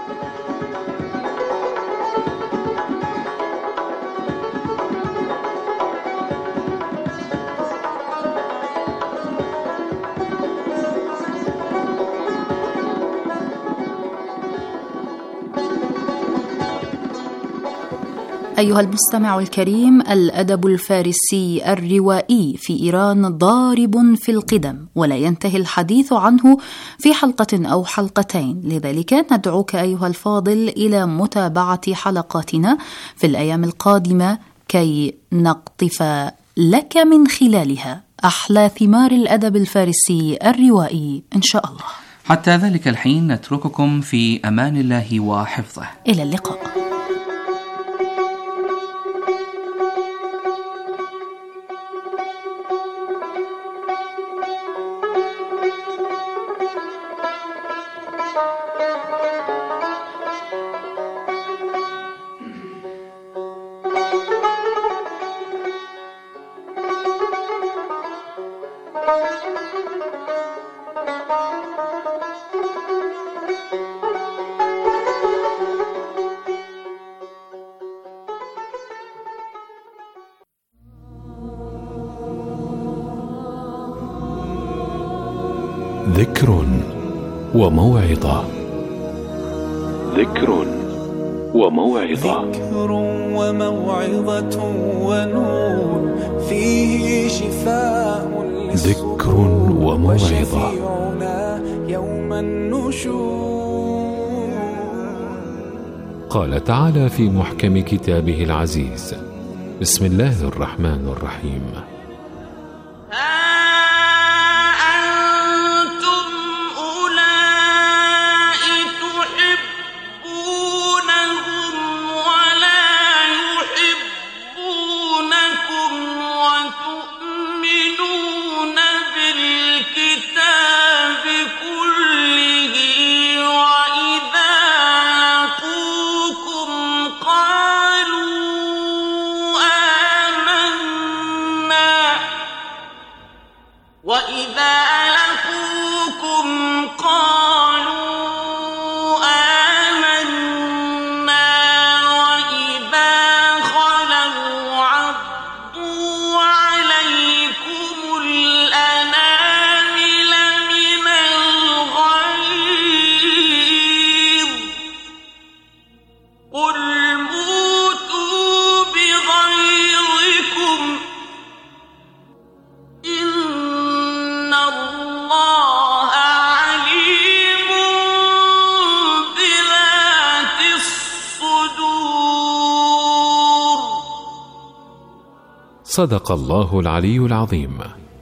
Speaker 9: أيها المستمع الكريم، الأدب الفارسي الروائي في إيران ضارب في القدم، ولا ينتهي الحديث عنه في حلقة أو حلقتين، لذلك ندعوك أيها الفاضل إلى متابعة حلقاتنا في الأيام القادمة كي نقطف لك من خلالها أحلى ثمار الأدب الفارسي الروائي إن شاء الله.
Speaker 10: حتى ذلك الحين نترككم في أمان الله وحفظه،
Speaker 9: إلى اللقاء.
Speaker 11: ذكر وموعظة. ذكر وموعظة.
Speaker 12: ذكر وموعظة ونور فيه شفاء
Speaker 11: ذكر وموعظة.
Speaker 12: يوم النشور.
Speaker 11: قال تعالى في محكم كتابه العزيز: بسم الله الرحمن الرحيم: صدق الله العلي العظيم.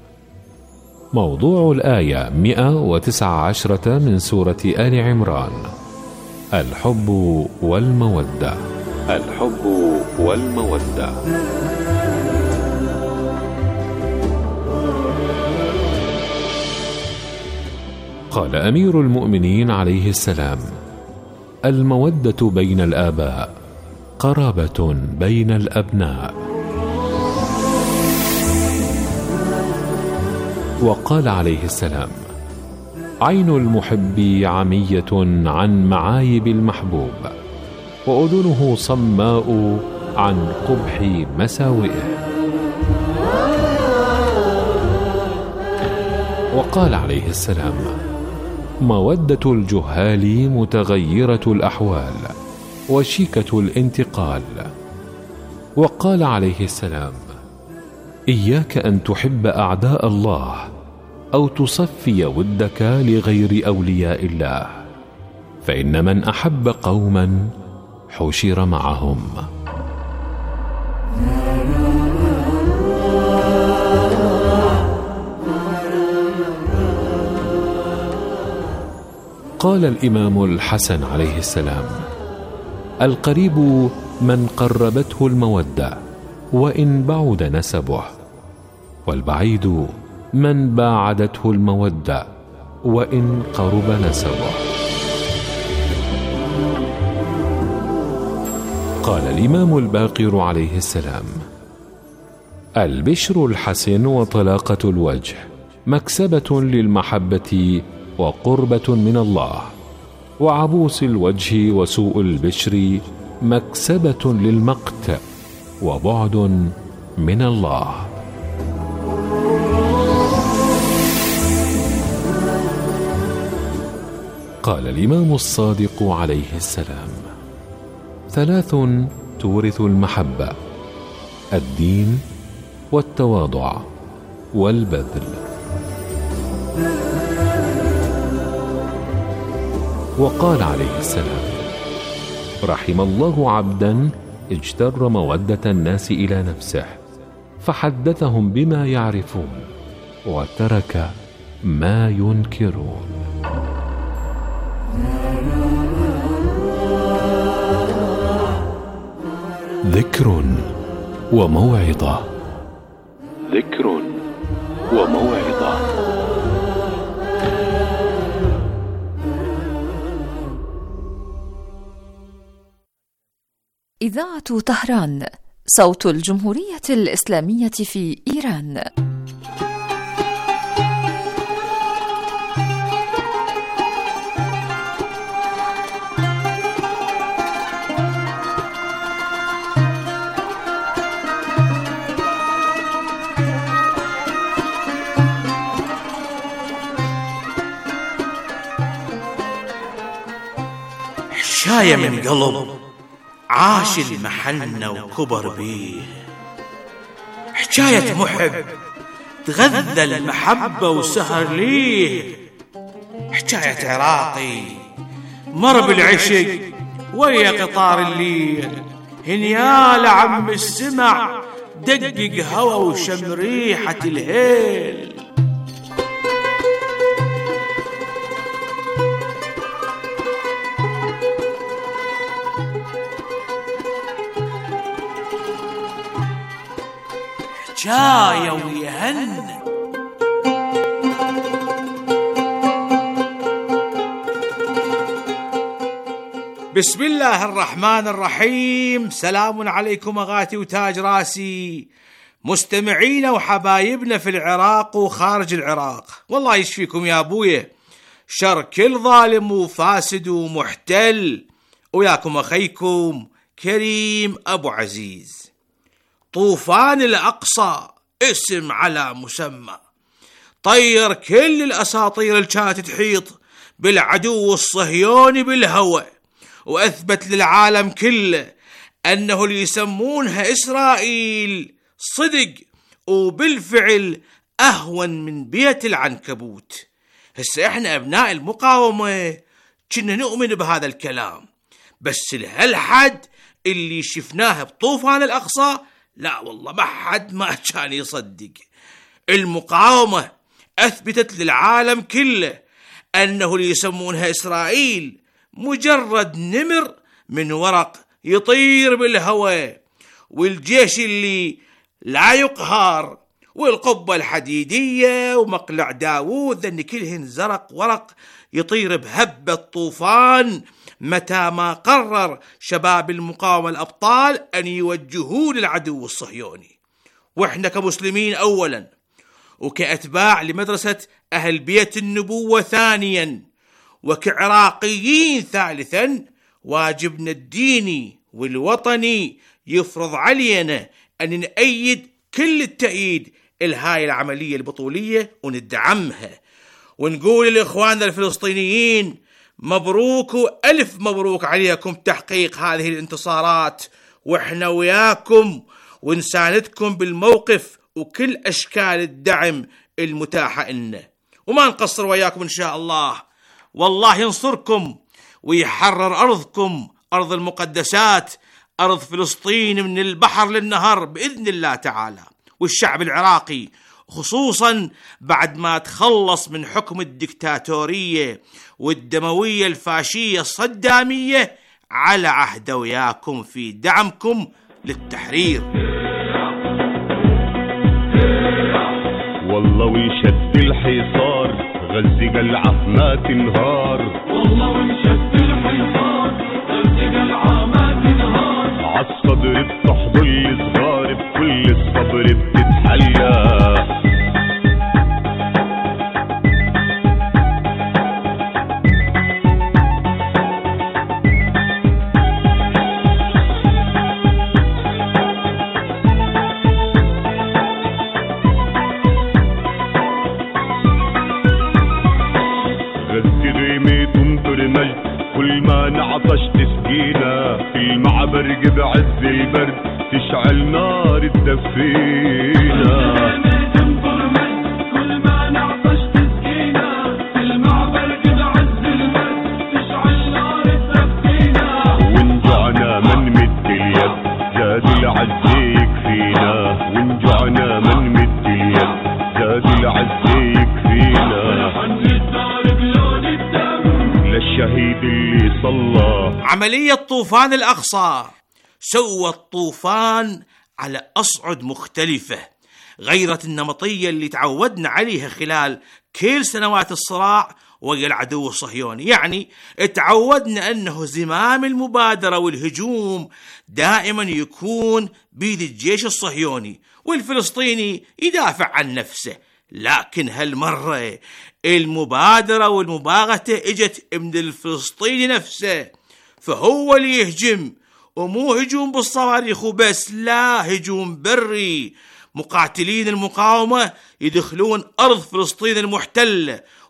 Speaker 11: موضوع الآية 119 من سورة آل عمران: الحب والمودة. الحب والمودة. قال أمير المؤمنين عليه السلام: المودة بين الآباء قرابة بين الأبناء. وقال عليه السلام: عين المحب عمية عن معايب المحبوب، وأذنه صماء عن قبح مساوئه. وقال عليه السلام: مودة الجهال متغيرة الأحوال وشيكة الانتقال. وقال عليه السلام: إياك أن تحب أعداء الله أو تصفي ودك لغير أولياء الله، فإن من أحب قوما حشر معهم. قال الإمام الحسن عليه السلام: القريب من قربته المودة وإن بعد نسبه، والبعيد من باعدته المودة وإن قرب نسبه. قال الإمام الباقر عليه السلام: البشر الحسن وطلاقة الوجه مكسبة للمحبة وقربة من الله، وعبوس الوجه وسوء البشر مكسبة للمقت وبعد من الله. قال الإمام الصادق عليه السلام: ثلاث تورث المحبة: الدين والتواضع والبذل. وقال عليه السلام: رحم الله عبدا اجتر مودة الناس إلى نفسه فحدثهم بما يعرفون وترك ما ينكرون. ذكر وموعظة. ذكر وموعظة.
Speaker 13: إذاعة طهران، صوت الجمهورية الإسلامية في إيران.
Speaker 14: حجاية من قلب عاش المحنة وكبر بيه، حجاية محب تغذى المحبة وسهر ليه، حجاية عراقي مر بالعشق ويا قطار الليل، هنيال عم السمع دقق هوا وشم ريحة الهيل. حجاية ويهن بسم الله الرحمن الرحيم. سلام عليكم أغاتي وتاج راسي، مستمعينا وحبايبنا في العراق وخارج العراق، والله يشفيكم يا أبويا شر كل ظالم وفاسد ومحتل، وياكم أخيكم كريم أبو عزيز. طوفان الأقصى اسم على مسمى، طير كل الأساطير اللي كانت تحيط بالعدو الصهيوني بالهوى، وأثبت للعالم كله أنه اللي يسمونها إسرائيل صدق وبالفعل أهون من بيت العنكبوت. هسه إحنا أبناء المقاومة كنا نؤمن بهذا الكلام، بس لهالحد اللي شفناه بطوفان الأقصى لا والله ما حد ما كان يصدق. المقاومة أثبتت للعالم كله أنه اللي يسمونها إسرائيل مجرد نمر من ورق يطير بالهواء، والجيش اللي لا يقهر، والقبة الحديدية ومقلع داوود ذن كلهن زرق ورق يطير بهبة طوفان متى ما قرر شباب المقاومة الأبطال أن يوجهوا للعدو الصهيوني. وإحنا كمسلمين أولا وكأتباع لمدرسة أهل بيت النبوة ثانيا وكعراقيين ثالثا، واجبنا الديني والوطني يفرض علينا أن نأيد كل التأييد لهاي العملية البطولية وندعمها، ونقول لإخواننا الفلسطينيين مبروك وألف مبروك عليكم تحقيق هذه الانتصارات، وإحنا وياكم ونساندكم بالموقف وكل أشكال الدعم المتاحة لنا، وما نقصر وياكم إن شاء الله. والله ينصركم ويحرر أرضكم، أرض المقدسات، أرض فلسطين من البحر للنهر بإذن الله تعالى. والشعب العراقي خصوصا بعد ما تخلص من حكم الدكتاتورية والدموية الفاشية الصدامية على عهد وياكم في دعمكم للتحرير.
Speaker 15: والله ويشد الحصار غزة قلعة ما تنهار، والله ويشد الحصار غزة قلعة ما تنهار، عالصدر بتحضر الصغار بكل الصبر بتتحلى. كل ما نعطش تسقينا في المعبر بعز البرد تشعل نار تدفينا. كل ما نعطش تسقينا في المعبر بعز البرد تشعل نار تدفينا. ونجوعنا من مد اليد زاد العز يكفينا، ونجوعنا من مد اليد زاد العز يكفينا. الشهيد اللي صلى.
Speaker 14: عملية طوفان الأقصى سوت طوفان على أصعد مختلفة، غيرت النمطية اللي تعودنا عليها خلال كل سنوات الصراع ويا العدو الصهيوني. يعني تعودنا أنه زمام المبادرة والهجوم دائما يكون بيد الجيش الصهيوني والفلسطيني يدافع عن نفسه، لكن هالمرة المبادرة والمباغتة اجت من الفلسطيني نفسه، فهو اللي يهجم، ومو هجوم بالصواريخ وبس، لا هجوم بري. مقاتلين المقاومة يدخلون أرض فلسطين المحتلة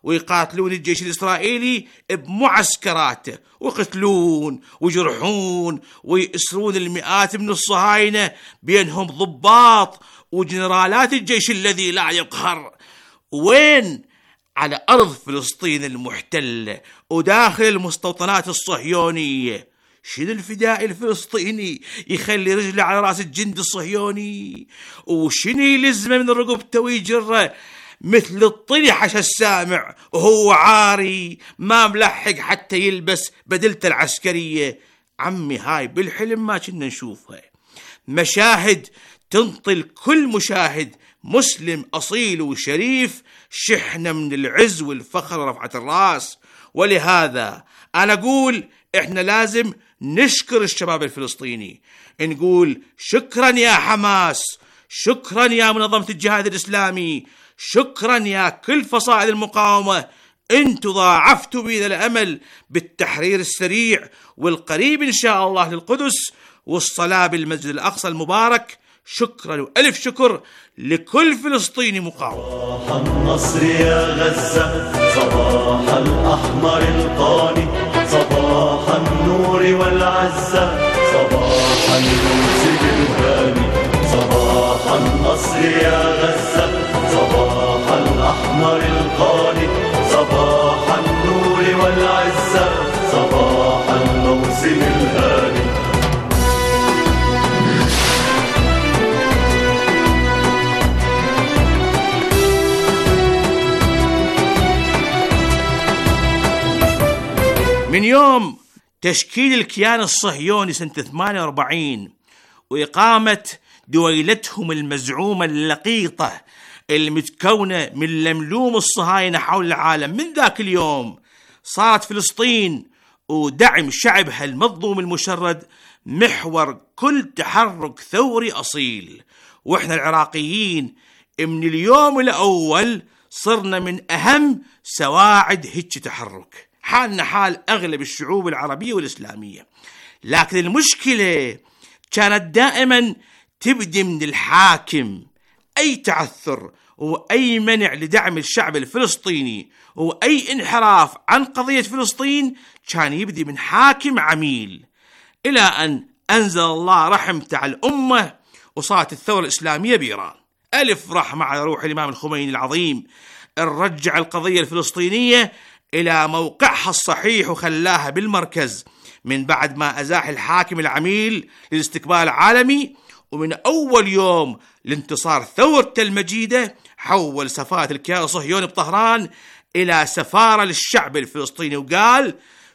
Speaker 14: ويقاتلون الجيش الإسرائيلي بمعسكراته، ويقتلون ويجرحون ويأسرون المئات من الصهاينة، بينهم ضباط وجنرالات الجيش الذي لا يقهر. وين؟ على أرض فلسطين المحتلة وداخل المستوطنات الصهيونية. شنو الفدائي الفلسطيني يخلي رجله على راس الجندي الصهيوني؟ وشنو يلزمه من رقبته ويجره مثل الطلحش السامع وهو عاري ما ملحق حتى يلبس بدلته العسكرية؟ عمي هاي بالحلم ما كنا نشوفها، مشاهد تنطل كل مشاهد مسلم أصيل وشريف شحنة من العز والفخر ورفعة الراس. ولهذا أنا أقول إحنا لازم نشكر الشباب الفلسطيني، نقول شكرا يا حماس، شكرا يا منظمة الجهاد الإسلامي، شكرا يا كل فصائل المقاومة، انتوا ضاعفتوا بينا الأمل بالتحرير السريع والقريب إن شاء الله للقدس والصلاة بالمسجد الأقصى المبارك. شكرا وألف شكر لكل فلسطيني مقاوم.
Speaker 16: صباح النصر يا غزة، صباح الأحمر القاني، صباح النور والعزة، صباح الموسم الهاني. صباح النصر يا غزة، صباح الأحمر القاني، صباح النور والعزة، صباح الموسم الهاني.
Speaker 14: من يوم تشكيل الكيان الصهيوني سنة 48 وإقامة دويلتهم المزعومة اللقيطة المتكونة من لملوم الصهاينة حول العالم، من ذاك اليوم صارت فلسطين ودعم شعبها المظلوم المشرد محور كل تحرك ثوري أصيل. وإحنا العراقيين من اليوم الأول صرنا من أهم سواعد هيك تحرك، حالنا حال أغلب الشعوب العربية والإسلامية. لكن المشكلة كانت دائما تبدي من الحاكم. أي تعثر وأي منع لدعم الشعب الفلسطيني وأي انحراف عن قضية فلسطين كان يبدي من حاكم عميل، إلى أن أنزل الله رحمته على الأمة وصارت الثورة الإسلامية بإيران. ألف رحمة على روح الإمام الخميني العظيم، رجع القضية الفلسطينية إلى موقعها الصحيح وخلاها بالمركز من بعد ما أزاح الحاكم العميل للاستقبال العالمي. ومن أول يوم لانتصار ثورته المجيدة حول سفارة الكيان الصهيوني بطهران إلى سفارة للشعب الفلسطيني، وقال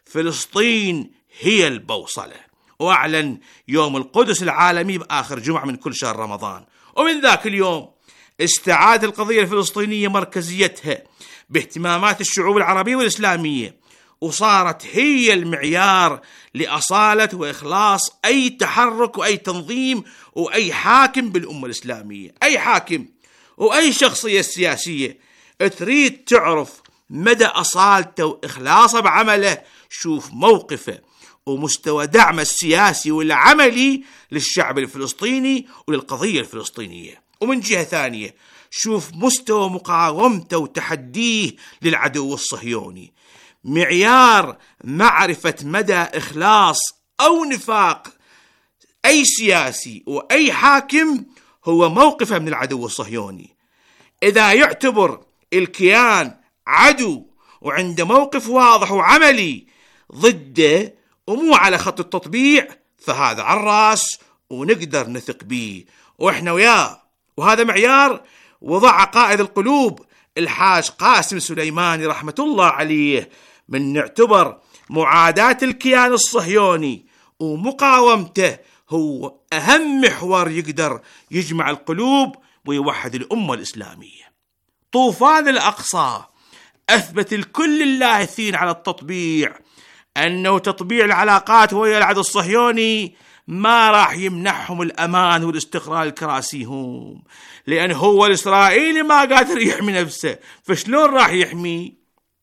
Speaker 14: فلسطين هي البوصلة، وأعلن يوم القدس العالمي بآخر جمعة من كل شهر رمضان. ومن ذاك اليوم استعادت القضية الفلسطينية مركزيتها باهتمامات الشعوب العربية والإسلامية، وصارت هي المعيار لأصالة وإخلاص أي تحرك وأي تنظيم وأي حاكم بالأمة الإسلامية. أي حاكم وأي شخصية سياسية تريد تعرف مدى أصالته وإخلاصه بعمله، شوف موقفه ومستوى دعمه السياسي والعملي للشعب الفلسطيني وللقضية الفلسطينية. ومن جهة ثانية شوف مستوى مقاومته وتحديه للعدو الصهيوني. معيار معرفة مدى إخلاص أو نفاق أي سياسي وأي حاكم هو موقفه من العدو الصهيوني. إذا يعتبر الكيان عدو وعنده موقف واضح وعملي ضده ومو على خط التطبيع، فهذا على الراس ونقدر نثق به وإحنا وياه. وهذا معيار وضع قائد القلوب الحاج قاسم سليماني رحمة الله عليه، من نعتبر معاداة الكيان الصهيوني ومقاومته هو أهم محور يقدر يجمع القلوب ويوحد الأمة الإسلامية. طوفان الأقصى أثبت الكل اللاهثين على التطبيع أنه تطبيع العلاقات ويا العدو الصهيوني ما راح يمنحهم الأمان والاستقرار الكراسيهم، لأن هو الإسرائيلي ما قادر يحمي نفسه، فشلون راح يحمي؟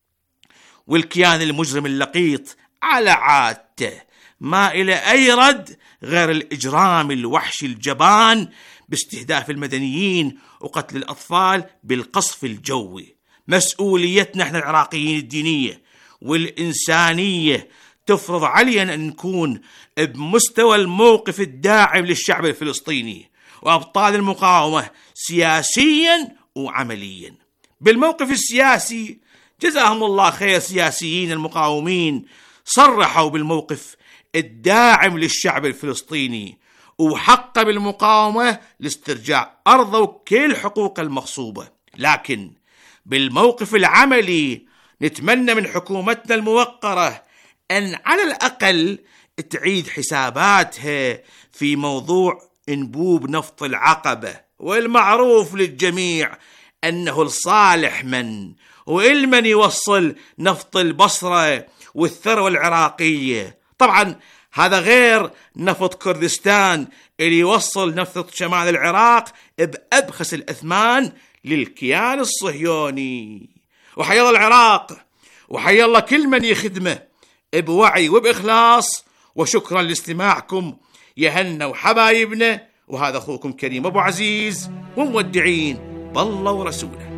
Speaker 14: والكيان المجرم اللقيط على عادته ما إلى أي رد غير الإجرام الوحشي الجبان باستهداف المدنيين وقتل الأطفال بالقصف الجوي. مسؤوليتنا احنا العراقيين الدينية والإنسانية تفرض علينا أن نكون بمستوى الموقف الداعم للشعب الفلسطيني وأبطال المقاومة سياسيا وعمليا. بالموقف السياسي جزاهم الله خير سياسيين المقاومين صرحوا بالموقف الداعم للشعب الفلسطيني وحق بالمقاومة لاسترجاع أرضه وكل حقوق المغصوبة. لكن بالموقف العملي نتمنى من حكومتنا الموقرة أن على الأقل تعيد حساباتها في موضوع انبوب نفط العقبة، والمعروف للجميع أنه الصالح والمن يوصل نفط البصرة والثروة العراقية. طبعا هذا غير نفط كردستان اللي يوصل نفط شمال العراق بأبخس الأثمان للكيان الصهيوني. وحيا الله العراق وحيا الله كل من يخدمه بوعي وبإخلاص. وشكرا لاستماعكم يا هنا وحبايبنا، وهذا أخوكم كريم أبو عزيز ومودعين بالله ورسوله.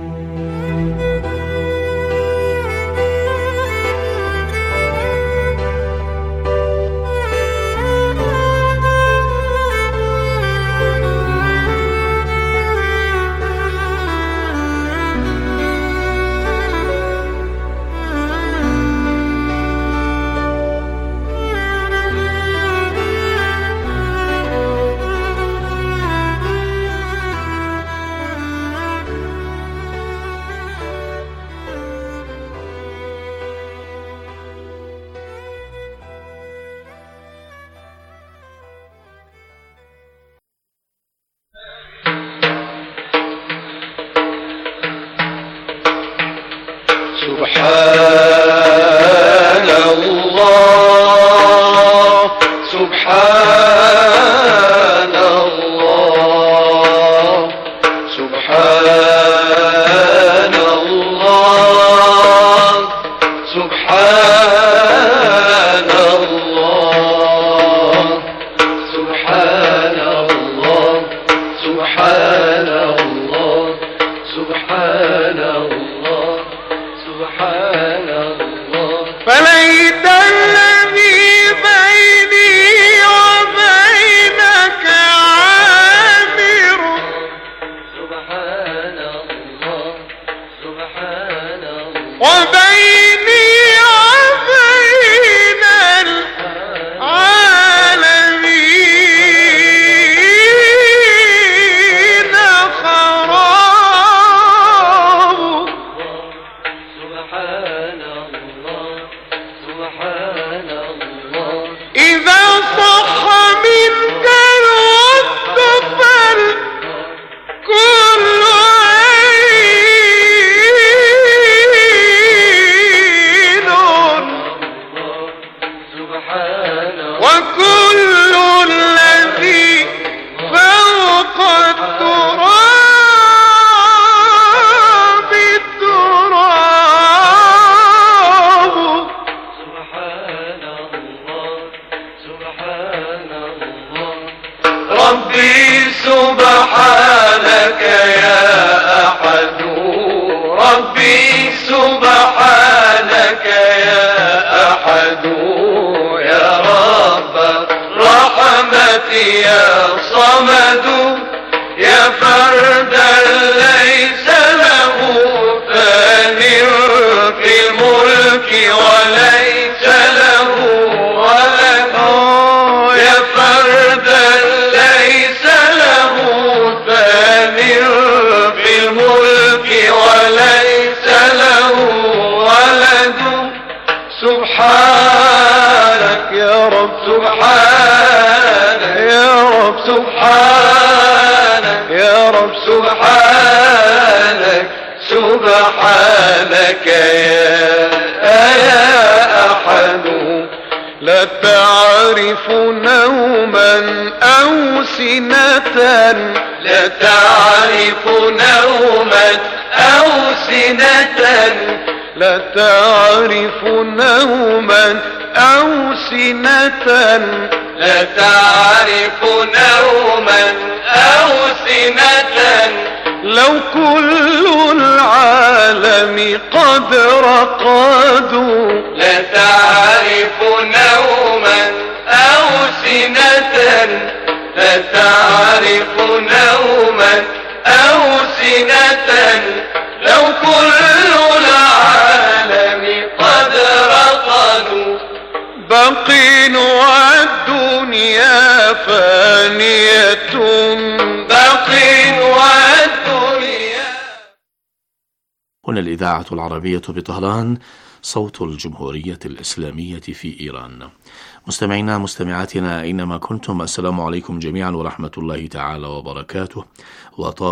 Speaker 15: سبحان الله سبحان الله سبحان الله سبحان الله سبحان الله سبحان الله سبحان الله سبحان الله. فليت الذي بيني وبينك عامر سبحان الله سبحان الله وبيني وبين العالمين خراب سبحان الله سبحان الله. إذا صح منك الوقت فالكل عين سبحان وكل الذي فوق التراب التراب سبحان الله سبحان الله. ربي سبحانك يا أحد ربي سبحانك يا أحد يا رب الرحمة يا صمد يا فردا ليس له ثان في الملك وليس له ولد يا فردا ليس له ثان في الملك وليس له ولد. سبحانك يا رب سبحانك يا رب سبحانك يا رب سبحانك سبحانك يا أحد. لا تعرف نوما أو سنة لا تعرف نوما أو سنة لا تعرف نوما أو سنة لا تعرف نوما أو سنة لو كل العالم قد رقدوا لتعرف نوما أو سنة لتعرف نوما أو سنة لو كل العالم قد رقدوا باقين والدنيا فانية باقين والدنيا.
Speaker 17: هنا الإذاعة العربية بطهران، صوت الجمهورية الإسلامية في إيران. مستمعينا مستمعاتنا أينما كنتم، السلام عليكم جميعا ورحمة الله تعالى وبركاته.